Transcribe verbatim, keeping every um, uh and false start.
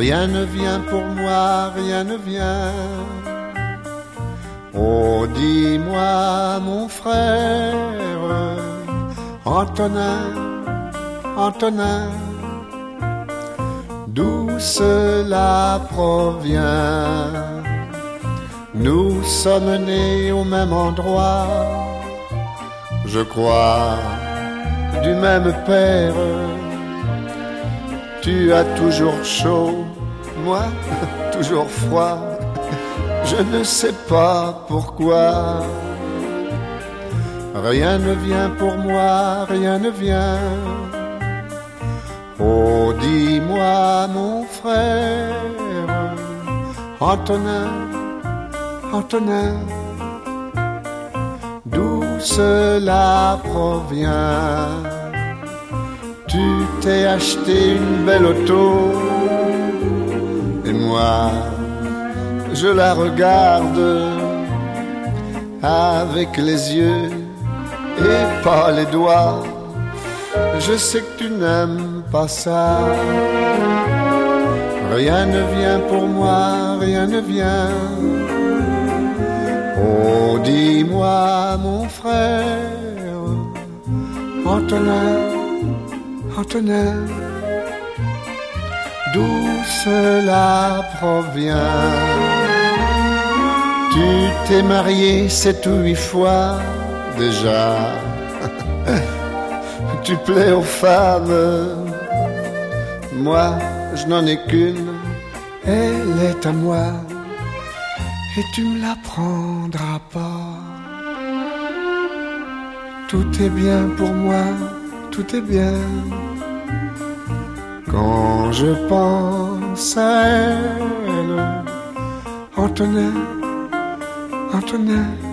Rien ne vient pour moi, rien ne vient. Oh, dis-moi, mon frère, Antonin, Antonin, d'où cela provient? Nous sommes nés au même endroit, je crois, du même père. Tu as toujours chaud, moi toujours froid. Je ne sais pas pourquoi. Rien ne vient pour moi, rien ne vient. Oh, dis-moi, mon frère, Antonin, Antonin, d'où cela provient? Tu t'es acheté une belle auto, et moi, je la regarde avec les yeux et pas les doigts. Je sais que tu n'aimes pas ça. Rien ne vient pour moi, rien ne vient. Oh, dis-moi, mon frère, Antonin, Antonin, d'où cela provient? Tu t'es marié sept ou huit fois déjà. Tu plais aux femmes, moi je n'en ai qu'une, elle est à moi, et tu me la prendras pas. Tout est bien pour moi, tout est bien. Quand je pense à elle, Antonin, Antonin,